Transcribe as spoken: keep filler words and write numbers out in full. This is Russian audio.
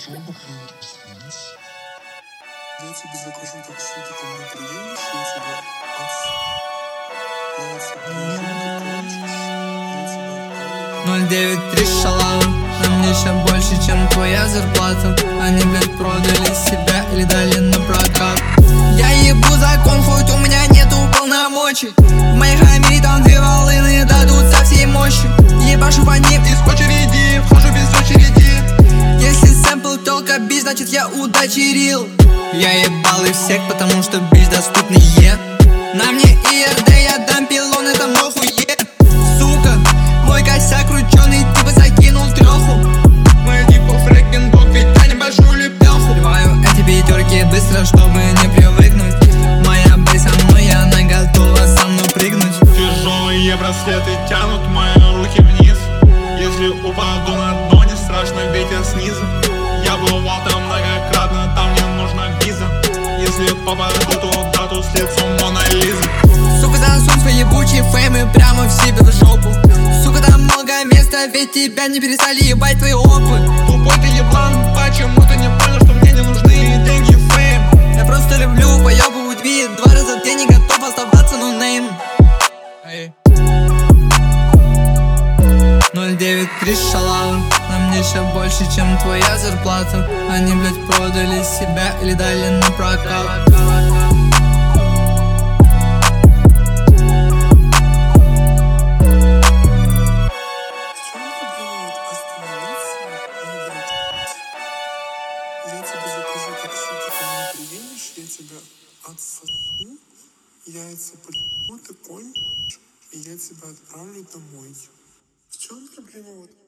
чем проблема? Я тебе закажу такси, ты ко мне приедешь, я тебя отс... Я тебя приезжу, ты кончишь, я тебя отправлю. ноль девять три шалава, на мне еще больше, чем твоя зарплата. Они, блядь, продали себя или дали на прокат. Я ебу закон, хоть у меня нету полномочий. В моих хамире там две волыны дадут со всей мощью. Ебашу по ним из очереди, вхожу без очереди. Если сэмпл только бич, значит я удачерил. Я ебал их всех, потому что бич доступнее. На мне и эр дэ, я дам пилон, это мой хуе. Сука, мой косяк крученый, ты бы закинул треху. Мы типа фрэкинг бог, ведь я не башу лепеху. Сливаю эти пятерки быстро, чтобы не привыкнуть. Моя бейса моя, она готова со мной прыгнуть. Тяжелые браслеты тянут мои руки вниз. Если упаду на дно, не страшно, ветер снизу. Я бывал там многократно, там мне нужна виза. Если попаду туда, то с лицом Мона Лизы. Сука, засунь свои ебучие феймы прямо в себе в жопу. Сука, там много места, ведь тебя не перестали ебать твои опы. Тупой ты еблан, почему ты не понял, что мне не нужны деньги, фейм? Я просто люблю поебывать вид. Два раза в день не готов оставаться ноунейм. ноль девять три шалава, на мне еще больше, чем твоя зарплата. Они, блядь, продали себя или дали на прокат. В чем проблема вот остановиться и врать? Я тебе закажу такси, ты ко мне приедешь, я тебя отсосу, яйца по***у, ты кончишь, и я тебя отправлю домой. В чем проблема вот?